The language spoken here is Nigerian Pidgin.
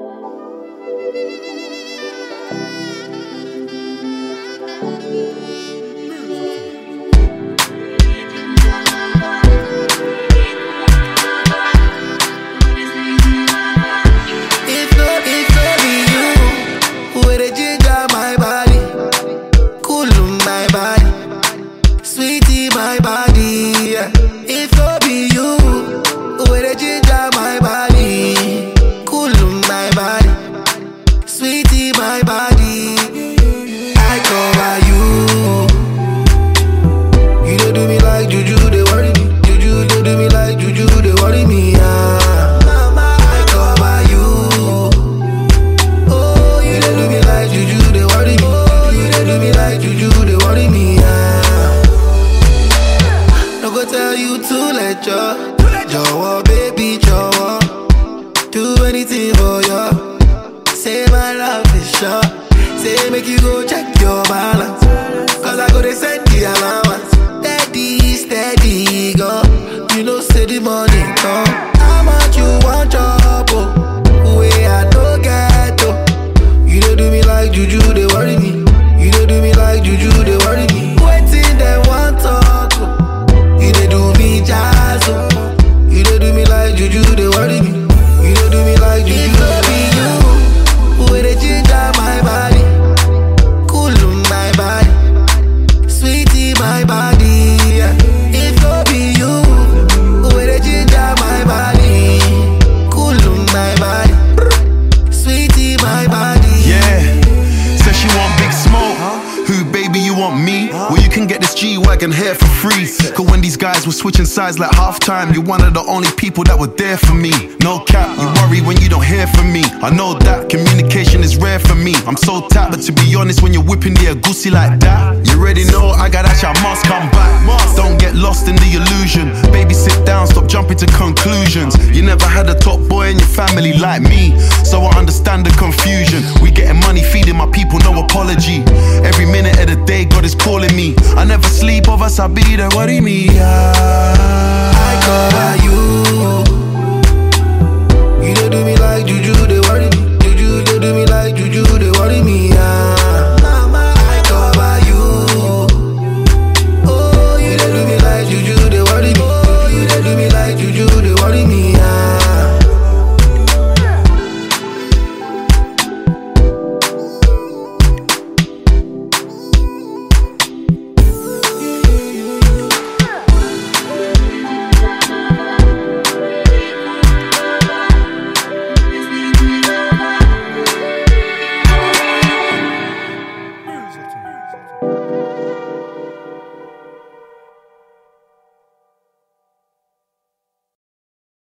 Jọ̀wọ́, baby, jọ̀wọ́. Do anything for you. Say my love is sure. Say make you go check your balance. Cause I go to send the allowance. Steady, steady, go. You know, say the money come. How much you want chop, oh? Way I don't get, oh. You don't do me like juju, they worry me. You don't do me like juju, they worry me. Waiting, they want talk, oh. You don't do me jazz, oh. You don't do me like juju, they worry me. You don't do me like juju. It could be you, with a ginger my body, cool my body, sweetie my body. Yeah. It could be you, with a ginger my body, cool my body, sweetie my body. Yeah, says she want big smoke. Who, baby, you want me? Well, you can get this G-Wagon here for free. Cause when these guys were switching sides like halftime, you're one of the only people that were there for me. No cap, you worry when you don't hear from me. I know that communication is rare for me. I'm so tapped, but to be honest, when you're whipping the agusi like that, you already know I got that shit, I must come back. Don't get lost in the illusion. Baby, sit down, stop jumping to conclusions. You never had a top boy in your family like me, so I understand the confusion. We getting money, feeding my people, no apology. Every minute of the day, God is calling me. I never sleep, of us, I be there, worry me. I cover you.